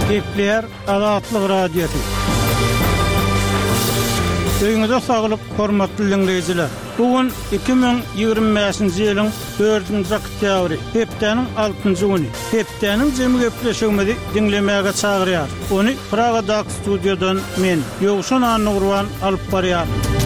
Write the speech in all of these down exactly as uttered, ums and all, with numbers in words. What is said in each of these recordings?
Kepler Azatlyk radiosu. Öňüňizde saglyk, hormatly dinleýijiler. Bugün iki bin ýygrimi beşinji ýylyň dördünji oktýabry, hepdeniň altynjy güni. Hepdeniň jemy gepleşigimizi dinlemäge çagyrýar. Ony Pragadak studiodan men Ýogşan Annurwan alyp barýar.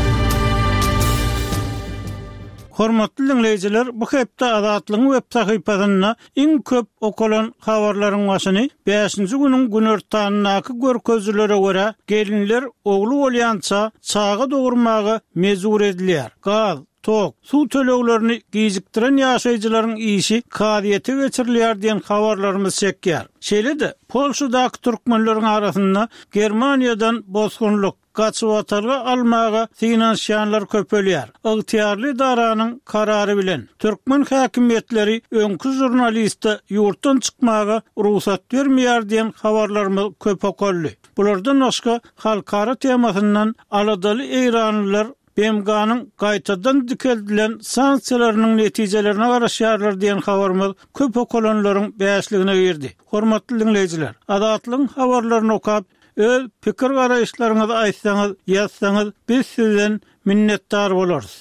Hormatly dinleýijiler, bu hepde Azatlygyň web sahypasyna iň köp okulan habarlaryň başyny beşinji güniň günortanynaky görkezlere görä gelinler ogly bolýança çaga dogurmagy mezur edilýär. Gaz, tok, su töleglerini gijikdiren ýaşaýjylaryň işi kadiýete geçirilýär diýen habarlarymyz çekýär. Şeýle-de Polşadaky türkmenleriň arasynda Germaniýadan bozgunlyk gaçyp atarga almaga finansiýanlar köpelýär. Ygtyýarly daranyň karary bilen türkmen häkimetleri öňkü jurnalistde ýurtdan çykmaga ruhsat bermeýär diýen habarlarymyz köp okully. Bulardan başga halkara temasyndan aladaly eýranlylar B M G'nyň gaýtadan dikeldilen sanksiýalarynyň netijelerine garaşýarlar diýen habarymyz köp okulanlaryň bäşligine girdi. Hormatly dinleýijiler, Azatlygyň habarlaryny okap öz pikir garaýşlaryňyzy aýtsaňyz, ýazsaňyz biz sizden minnetdar bolarys.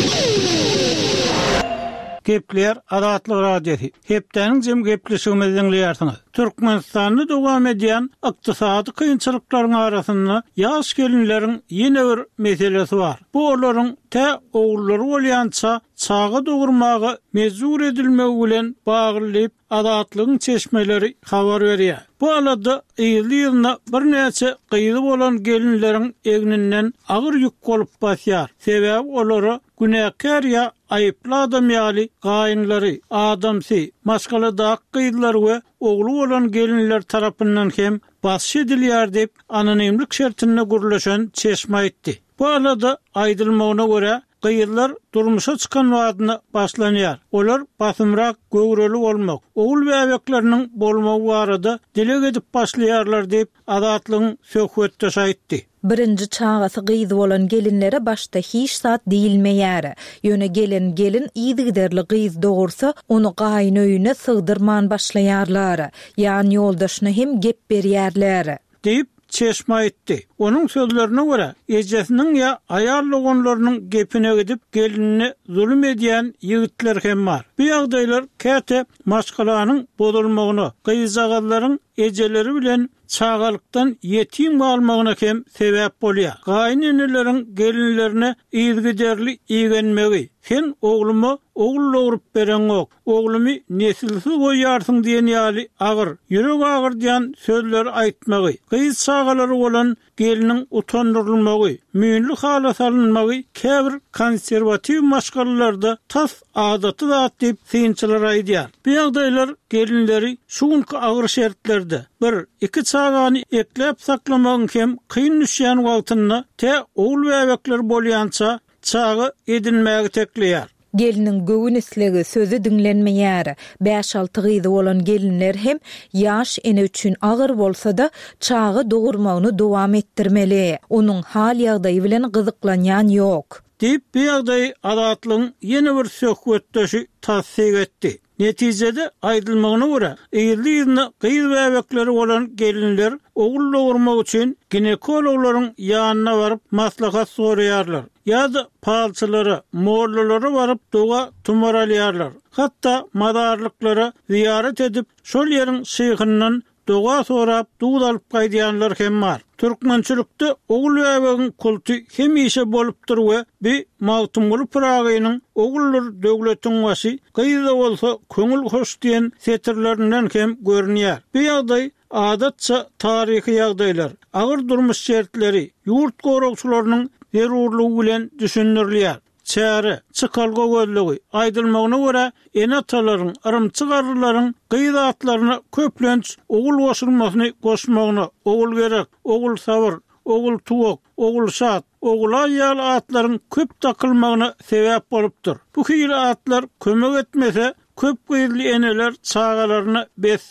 Kepler Azatlyk radiosu. Hepdeniň jem gepleşigimizi dinleýärsiňiz. Türkmenistanyny dowam edýän ykdysady kynçylyklaryň arasynda ýaş gelinleriň ýene bir meselesi bar. Bu olaryň te ogullary bolýança çaga dogurmagy mezur edilmegi bilen baglyp Azatlygyň çeşmeleri habar berýär. Bu alada ýyly-ýylyna bir näçe gyýly bolan gelinleriň egninden agyr ýük bolup basýar. Sebäbi olary günäkär ýa aýyply adam ýaly gaýynlary, adamsy, maşgaladak gyýdylar we ogly bolan gelinler tarapyndan hem basy edilýär diýip anonimlik şertine gurulşan çeşme aýtdy. Bu alada aýdylmagyna görä gyýylar durmuşa çykan wagtyna başlanýar. Olar basymrak, göwreli bolmak, ogul we ebekleriniň bolmagy barada dile edip başlaýarlar diýip Azatlygyň söhbetde aýtdy. Birinji çağası gyýdy bolan gelinlere başda hiç saat diýilmeýär. Ýöne gelin gelin ýygyderli gyýdy dogursa, onu gaýyn öýüne sygdyrman başlaýarlar. Ýani ýoldaşyna hem gep berýärler. Diýip çeşme aýtdy. Onuň sözlerine görä, ejesiniň ýa aýal ogonlarynyň gepine gidip gelinini zulüm edýän ýigitler hem bar. Bu ýagdaýlar käte maşgalanyň bozulmagyna, gyýzagallaryň ejeleri bilen çağalykdan yetim galmagyna hem sebäp bolýar. Gaýnyneleriň gelinlerine ýygyderli ýygenmegi, sen oglumy ogul doğurup beren ok, oglumy nesilsiz goýarsyň diýen ýaly agyr, ýürek agyr diýen sözler aýtmagy, gyýz çağalary bolan geliniň utandyrylmagy, müýnli hala salynmagy käbir konserwatiw maşgalalarda tas adaty zat diýip synçylar aýdýar. Bu ýagdaýlar gelinleri şuňky agyr şertlerde bir iki çağany eklep saklamagyň hem kyn düşýän wagtyna te ogul we ebekler bolýança çağı edinmäge tekleýär. Gelinin göwün islegi sözü dinlenmeýär. beş alty gyýdy bolan gelinler hem ýaş ene üçin agyr bolsa da çağı dogurmagyny dowam etdirmeli. Onuň hal ýagdaýy bilen gyzyklanýan ýok. Diýip bu ýagdaýy Azatlygyň ýene bir söhbetdeşi tassyk etdi. Netijede aýdylmagyna görä, ýyly-ýylyna gyýy we ebekleri bolan gelinler ogul dogurmak üçin ginekologlaryň ýanyna baryp maslahat soraýarlar. Ýa-da palçylary, mollulary baryp doga tumaralýarlar. Hatda madarlyklara ziyaret edip şol ýeriň şyhyndan doga sorap duýd alyp gaýdýanlar hem bar. Türkmençilikde ogul we ebegiň kulty hemişe bolupdyr we bir mawtumly Pragaýynyň ogullar döwletiň başy gyýda bolsa köňül hoş diýen setirlerinden hem görünýär. Bu ýagdaý adatça taryhy ýagdaýlar, agyr durmuş şertleri, ýurt goragçylarynyň zerurlugy bilen düşündirilýär. Çäre, çykalga gözlegi aýdylmagyna görä enatalaryň, arymçygarlaryň gyýda atlaryna köplenç ogul goşulmasyny goşmagyna ogul gerek, ogul sabır, ogul tuwak, ogul şat, ogul aýal atlaryň köp takylmagyna sebäp bolupdyr. Bu hyýy atlar kömek etmese köp gyýly eneler çağalaryna besdir.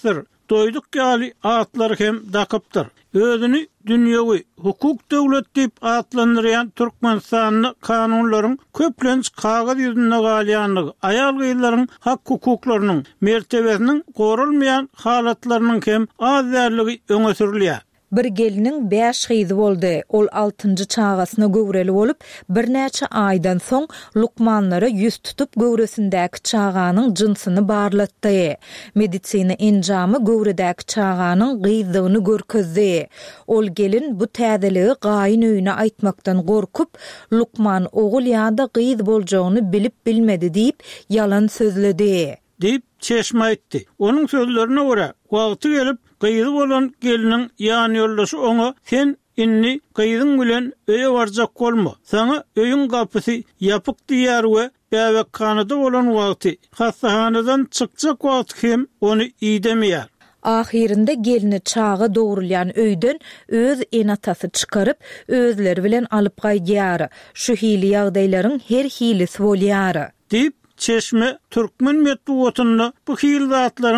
doyduk ýaly atlar hem dakypdyr. Özüni dünýäwi hukuk döwlet diýip atlandyrýan Türkmenistanyň kanunlaryň köplenç kagaz ýüzünde galýanlygy, aýal gyýlaryň hak hukuklarynyň mertebesiniň gorulmaýan halatlarynyň hem az därligi öňe sürilýär. Bir gelinin beş gyzy boldy. Ol altıncı çağasyna göwreli bolup, bir näçe aýdan soň lukmanlara ýüz tutup göwresindäki çağanyň jynsyny barlatdy. Medisina enjamy göwredäki çağanyň gyzygyny görkezdi. Ol gelin bu täzeligi gaýyn öýüne aýtmakdan gorkup, lukman ogul ýa-da gyz boljagyny bilip bilmedi diýip ýalan sözledi. Diýip çeşme aýtdy. Onuň sözlerine görä, wagty gelip gyzy bolan geliniň ýany ýoldaşy oňa sen inni gyzyň bilen öýe barjak bolma. Sana öýüň gapysy ýapyk diýär we bäwekkanyda bolan wagty hastahanadan çykjak wagt hem ony iýdemeýär. Ahirinde gelini çağı doğrulayan öýden öz enatasy çykaryp özleri bilen alyp gaýdýar. Şu hili ýagdaýlaryň her hilisi bolýar. Diýip çeşme Türkmen medeniýetinde bu hil zatlaryň